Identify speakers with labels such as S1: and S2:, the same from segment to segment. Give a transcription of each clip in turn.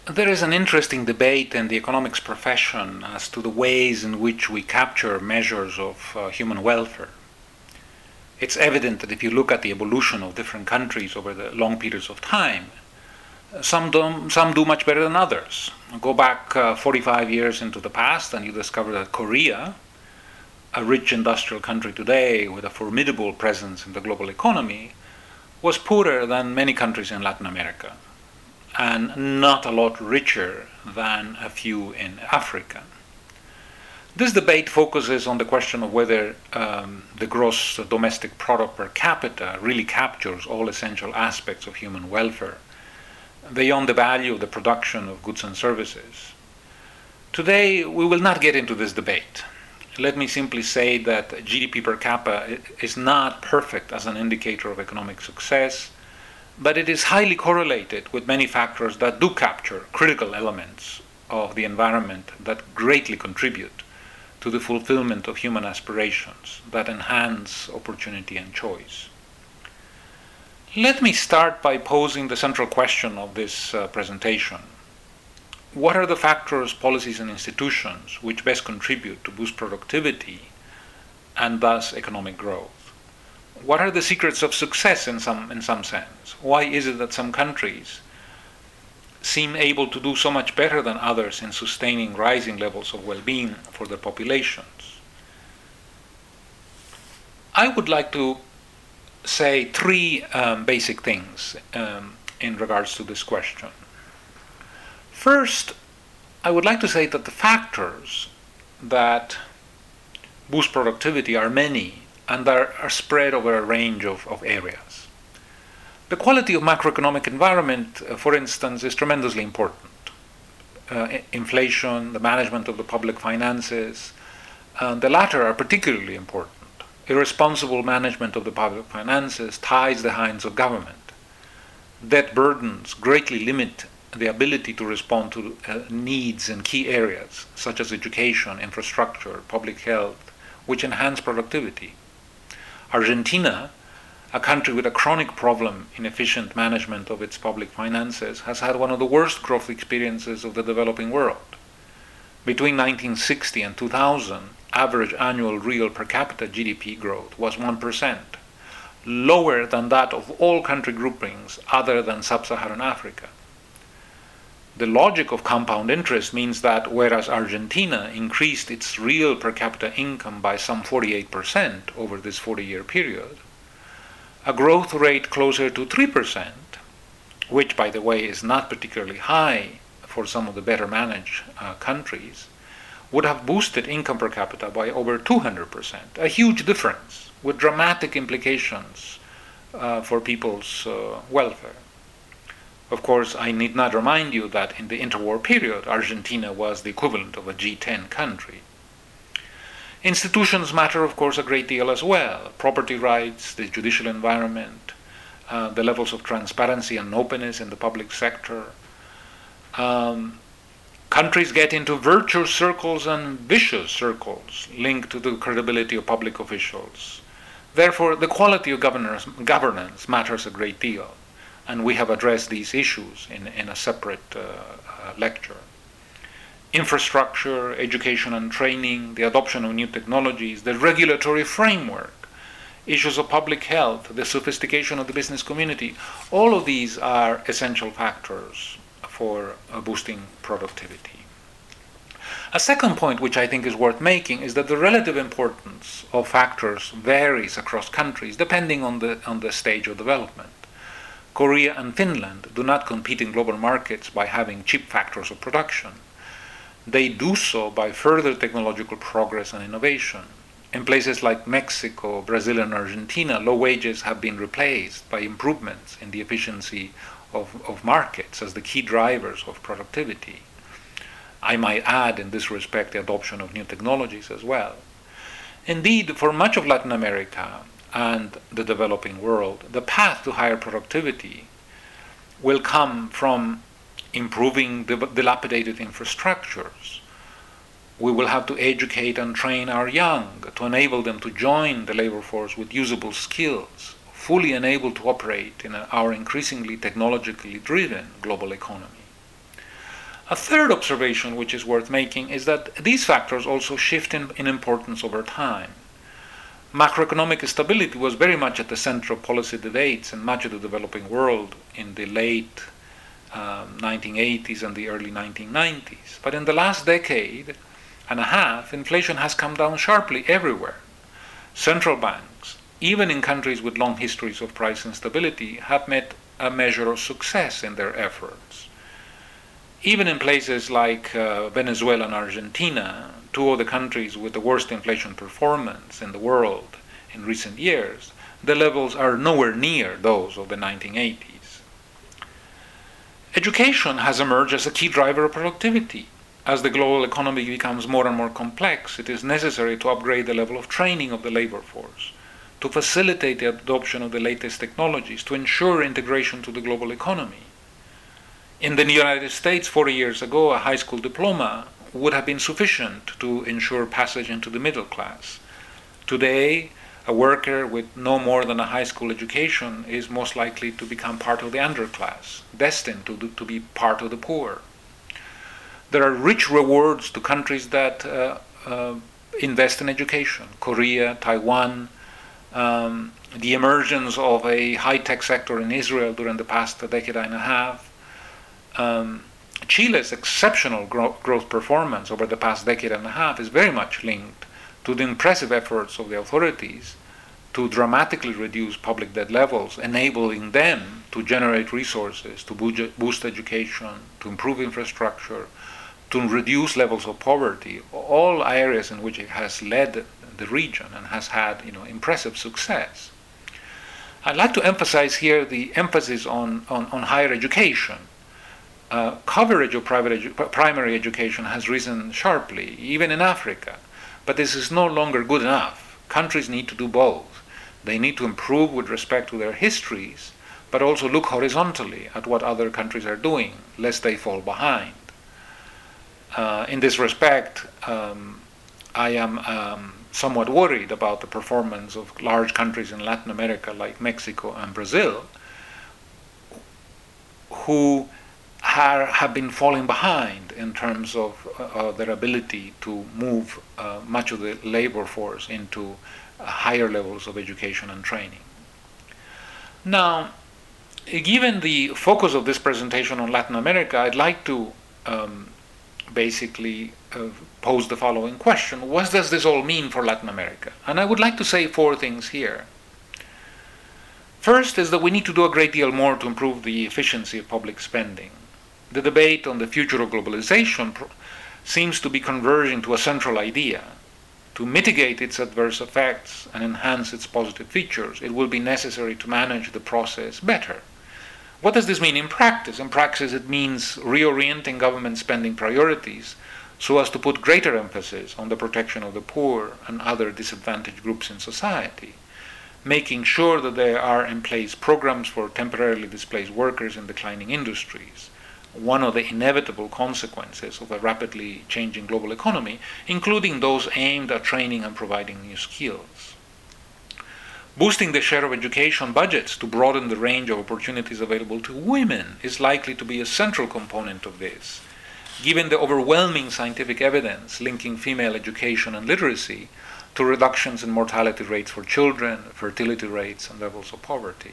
S1: There is an interesting debate in the economics profession as to the ways in which we capture measures of human welfare. It's evident that if you look at the evolution of different countries over the long periods of time, some do much better than others. Go back 45 years into the past and you discover that Korea, a rich industrial country today with a formidable presence in the global economy, was poorer than many countries in Latin America, and not a lot richer than a few in Africa. This debate focuses on the question of whether the gross domestic product per capita really captures all essential aspects of human welfare, beyond the value of the production of goods and services. Today, we will not get into this debate. Let me simply say that GDP per capita is not perfect as an indicator of economic success, but it is highly correlated with many factors that do capture critical elements of the environment that greatly contribute to the fulfillment of human aspirations, that enhance opportunity and choice. Let me start by posing the central question of this presentation. What are the factors, policies, and institutions which best contribute to boost productivity and thus economic growth? What are the secrets of success in some sense? Why is it that some countries seem able to do so much better than others in sustaining rising levels of well-being for their populations? I would like to say three basic things in regards to this question. First, I would like to say that the factors that boost productivity are many and are spread over a range of areas. The quality of macroeconomic environment, for instance, is tremendously important. Inflation, the management of the public finances, the latter are particularly important. Irresponsible management of the public finances ties the hands of government. Debt burdens greatly limit the ability to respond to needs in key areas, such as education, infrastructure, public health, which enhance productivity. Argentina, a country with a chronic problem in efficient management of its public finances, has had one of the worst growth experiences of the developing world. Between 1960 and 2000, average annual real per capita GDP growth was 1%, lower than that of all country groupings other than sub-Saharan Africa. The logic of compound interest means that whereas Argentina increased its real per capita income by some 48% over this 40-year period, a growth rate closer to 3%, which, by the way, is not particularly high for some of the better managed countries, would have boosted income per capita by over 200%, a huge difference with dramatic implications for people's welfare. Of course, I need not remind you that in the interwar period, Argentina was the equivalent of a G10 country. Institutions matter, of course, a great deal as well. Property rights, the judicial environment, the levels of transparency and openness in the public sector. Countries get into virtuous circles and vicious circles linked to the credibility of public officials. Therefore, the quality of governance matters a great deal. And we have addressed these issues in a separate lecture. Infrastructure, education and training, the adoption of new technologies, the regulatory framework, issues of public health, the sophistication of the business community, all of these are essential factors for boosting productivity. A second point which I think is worth making is that the relative importance of factors varies across countries depending on the stage of development. Korea and Finland do not compete in global markets by having cheap factors of production. They do so by further technological progress and innovation. In places like Mexico, Brazil, and Argentina, low wages have been replaced by improvements in the efficiency of markets as the key drivers of productivity. I might add in this respect the adoption of new technologies as well. Indeed, for much of Latin America and the developing world, the path to higher productivity will come from improving dilapidated infrastructures. We will have to educate and train our young to enable them to join the labor force with usable skills, fully enabled to operate in our increasingly technologically driven global economy. A third observation which is worth making is that these factors also shift in importance over time. Macroeconomic stability was very much at the center of policy debates in much of the developing world in the late 1980s and the early 1990s. But in the last decade and a half, inflation has come down sharply everywhere. Central banks, even in countries with long histories of price instability, have met a measure of success in their efforts. Even in places like Venezuela and Argentina, two of the countries with the worst inflation performance in the world in recent years, the levels are nowhere near those of the 1980s. Education has emerged as a key driver of productivity. As the global economy becomes more and more complex, it is necessary to upgrade the level of training of the labor force, to facilitate the adoption of the latest technologies, to ensure integration to the global economy. In the United States, 40 years ago, a high school diploma would have been sufficient to ensure passage into the middle class. Today, a worker with no more than a high school education is most likely to become part of the underclass, destined to be part of the poor. There are rich rewards to countries that invest in education. Korea, Taiwan, the emergence of a high-tech sector in Israel during the past decade and a half, Chile's exceptional growth performance over the past decade and a half is very much linked to the impressive efforts of the authorities to dramatically reduce public debt levels, enabling them to generate resources to boost education, to improve infrastructure, to reduce levels of poverty, all areas in which it has led the region and has had impressive success. I'd like to emphasize here the emphasis on higher education. Coverage of primary education has risen sharply, even in Africa, but this is no longer good enough. Countries need to do both. They need to improve with respect to their histories, but also look horizontally at what other countries are doing, lest they fall behind. In this respect, I am somewhat worried about the performance of large countries in Latin America like Mexico and Brazil, who have been falling behind in terms of their ability to move much of the labor force into higher levels of education and training. Now, given the focus of this presentation on Latin America, I'd like to basically pose the following question: what does this all mean for Latin America? And I would like to say four things here. First is that we need to do a great deal more to improve the efficiency of public spending. The debate on the future of globalization seems to be converging to a central idea. To mitigate its adverse effects and enhance its positive features, it will be necessary to manage the process better. What does this mean in practice? In practice, it means reorienting government spending priorities so as to put greater emphasis on the protection of the poor and other disadvantaged groups in society, making sure that there are in place programs for temporarily displaced workers in declining industries, one of the inevitable consequences of a rapidly changing global economy, including those aimed at training and providing new skills. Boosting the share of education budgets to broaden the range of opportunities available to women is likely to be a central component of this, given the overwhelming scientific evidence linking female education and literacy to reductions in mortality rates for children, fertility rates, and levels of poverty.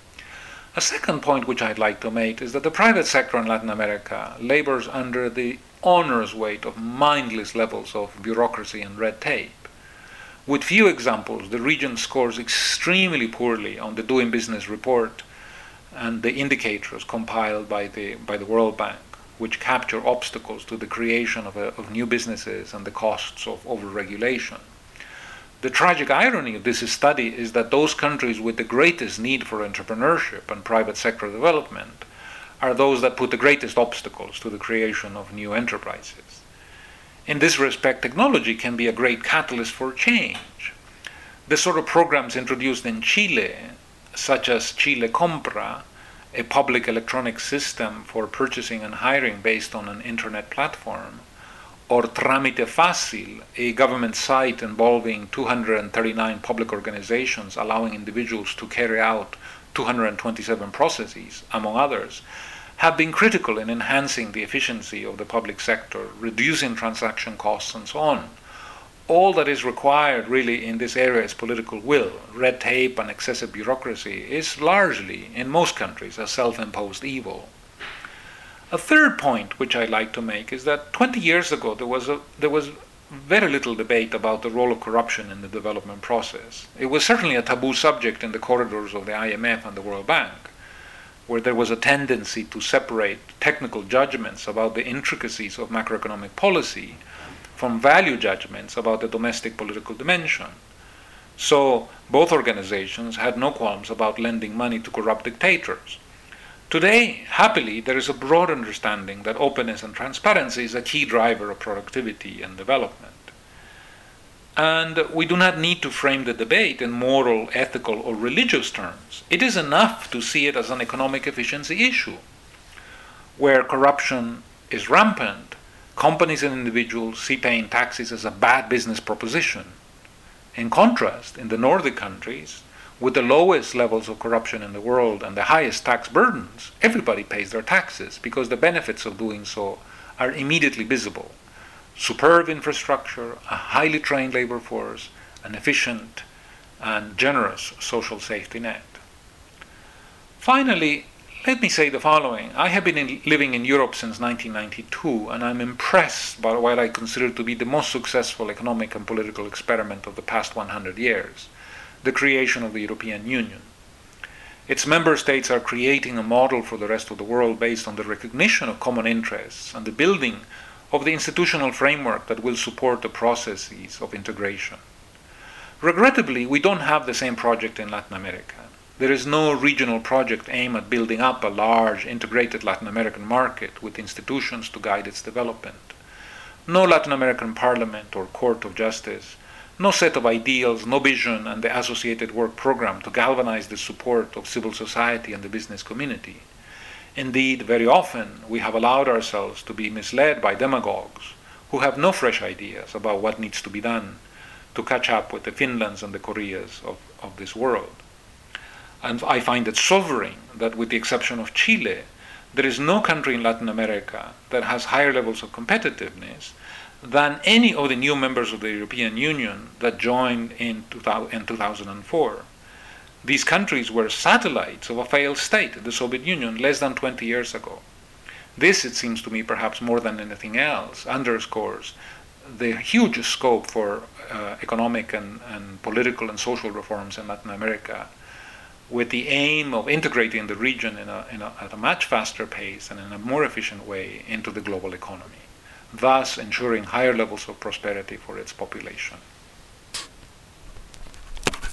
S1: A second point which I'd like to make is that the private sector in Latin America labors under the onerous weight of mindless levels of bureaucracy and red tape. With few examples, the region scores extremely poorly on the Doing Business report and the indicators compiled by the World Bank, which capture obstacles to the creation of new businesses and the costs of overregulation. The tragic irony of this study is that those countries with the greatest need for entrepreneurship and private sector development are those that put the greatest obstacles to the creation of new enterprises. In this respect, technology can be a great catalyst for change. The sort of programs introduced in Chile, such as Chile Compra, a public electronic system for purchasing and hiring based on an internet platform, or Trámite Fácil, a government site involving 239 public organizations allowing individuals to carry out 227 processes, among others, have been critical in enhancing the efficiency of the public sector, reducing transaction costs, and so on. All that is required really in this area is political will. Red tape and excessive bureaucracy is largely, in most countries, a self-imposed evil. A third point which I'd like to make is that 20 years ago there was very little debate about the role of corruption in the development process. It was certainly a taboo subject in the corridors of the IMF and the World Bank, where there was a tendency to separate technical judgments about the intricacies of macroeconomic policy from value judgments about the domestic political dimension. So both organizations had no qualms about lending money to corrupt dictators. Today, happily, there is a broad understanding that openness and transparency is a key driver of productivity and development. And we do not need to frame the debate in moral, ethical, or religious terms. It is enough to see it as an economic efficiency issue. Where corruption is rampant, companies and individuals see paying taxes as a bad business proposition. In contrast, in the Nordic countries, with the lowest levels of corruption in the world and the highest tax burdens, everybody pays their taxes because the benefits of doing so are immediately visible. Superb infrastructure, a highly trained labor force, an efficient and generous social safety net. Finally, let me say the following. I have been living in Europe since 1992, and I'm impressed by what I consider to be the most successful economic and political experiment of the past 100 years, the creation of the European Union. Its member states are creating a model for the rest of the world based on the recognition of common interests and the building of the institutional framework that will support the processes of integration. Regrettably, we don't have the same project in Latin America. There is no regional project aimed at building up a large, integrated Latin American market with institutions to guide its development. No Latin American parliament or court of justice, no set of ideals, no vision, and the associated work program to galvanize the support of civil society and the business community. Indeed, very often we have allowed ourselves to be misled by demagogues who have no fresh ideas about what needs to be done to catch up with the Finlands and the Koreas of this world. And I find it sobering that, with the exception of Chile, there is no country in Latin America that has higher levels of competitiveness than any of the new members of the European Union that joined in 2004. These countries were satellites of a failed state, the Soviet Union, less than 20 years ago. This, it seems to me, perhaps more than anything else, underscores the huge scope for economic and political and social reforms in Latin America, with the aim of integrating the region at a much faster pace and in a more efficient way into the global economy, thus ensuring higher levels of prosperity for its population.